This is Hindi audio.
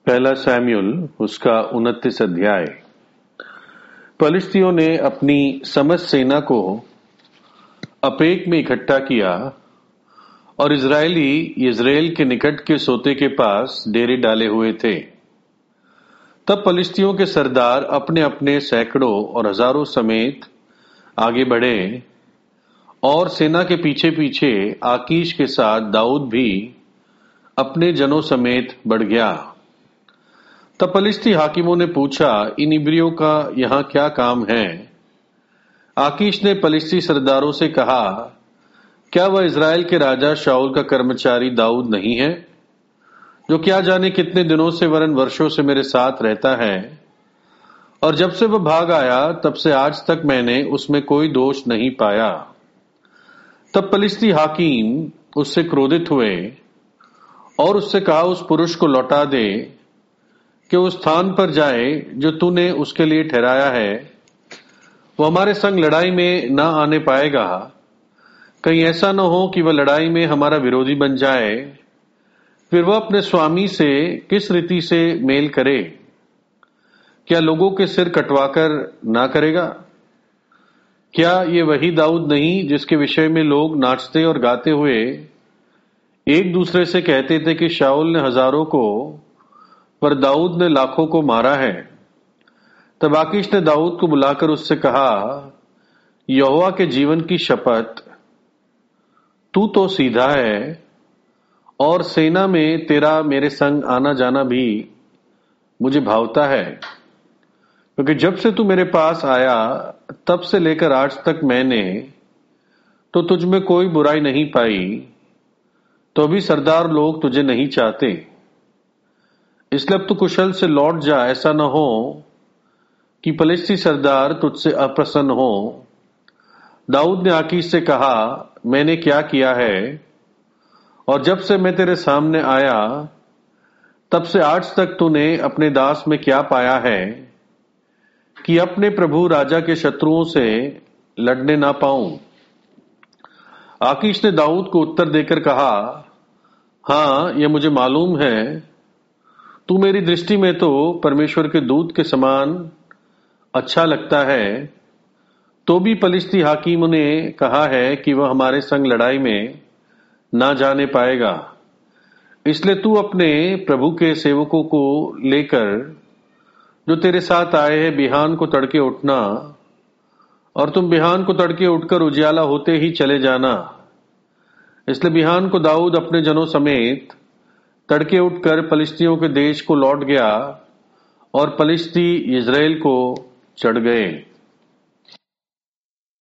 पहला सैमुएल उसका 29 अध्याय। पलिश्तियों ने अपनी समस्त सेना को अपेक में इकट्ठा किया और इजरायली यिज्रेल के निकट के सोते के पास डेरे डाले हुए थे। तब पलिश्तियों के सरदार अपने अपने सैकड़ों और हजारों समेत आगे बढ़े और सेना के पीछे पीछे आकीश के साथ दाऊद भी अपने जनों समेत बढ़ गया। तब पलिश्ती हाकिमों ने पूछा, इन इब्रियों का यहाँ क्या काम है? आकीश ने पलिश्ती सरदारों से कहा, क्या वह इजराइल के राजा शाऊल का कर्मचारी दाऊद नहीं है, जो क्या जाने कितने दिनों से वरन वर्षों से मेरे साथ रहता है, और जब से वह भाग आया तब से आज तक मैंने उसमें कोई दोष नहीं पाया। तब पलिश्ती हाकिम उससे क्रोधित हुए और उससे कहा, उस पुरुष को लौटा दे कि उस स्थान पर जाए जो तूने उसके लिए ठहराया है। वह हमारे संग लड़ाई में न आने पाएगा। कहीं ऐसा न हो कि वह लड़ाई में हमारा विरोधी बन जाए। फिर वह अपने स्वामी से किस रीति से मेल करे? क्या लोगों के सिर कटवाकर ना करेगा? क्या ये वही दाऊद नहीं जिसके विषय में लोग नाचते और गाते हुए एक दूसरे से कहते थे कि शाऊल ने हजारों को पर दाऊद ने लाखों को मारा है? तब आकीश ने दाऊद को बुलाकर उससे कहा, यहोवा के जीवन की शपथ, तू तो सीधा है और सेना में तेरा मेरे संग आना जाना भी मुझे भावता है, क्योंकि जब से तू मेरे पास आया तब से लेकर आज तक मैंने तो तुझ में कोई बुराई नहीं पाई, तो भी सरदार लोग तुझे नहीं चाहते। इसलिए अब तू कुशल से लौट जा, ऐसा न हो कि पलिश्ती सरदार तुझसे अप्रसन्न हो। दाऊद ने आकीश से कहा, मैंने क्या किया है? और जब से मैं तेरे सामने आया तब से आज तक तूने अपने दास में क्या पाया है कि अपने प्रभु राजा के शत्रुओं से लड़ने ना पाऊं? आकीश ने दाऊद को उत्तर देकर कहा, हाँ, यह मुझे मालूम है, तू मेरी दृष्टि में तो परमेश्वर के दूत के समान अच्छा लगता है। तो भी पलिश्ती हाकिम ने कहा है कि वह हमारे संग लड़ाई में ना जाने पाएगा। इसलिए तू अपने प्रभु के सेवकों को लेकर जो तेरे साथ आए हैं बिहान को तड़के उठना, और तुम बिहान को तड़के उठकर उजियाला होते ही चले जाना। इसलिए बिहान को दाऊद अपने जनों समेत तड़के उठकर पलिश्तियों के देश को लौट गया और पलिश्ती इजराइल को चढ़ गए।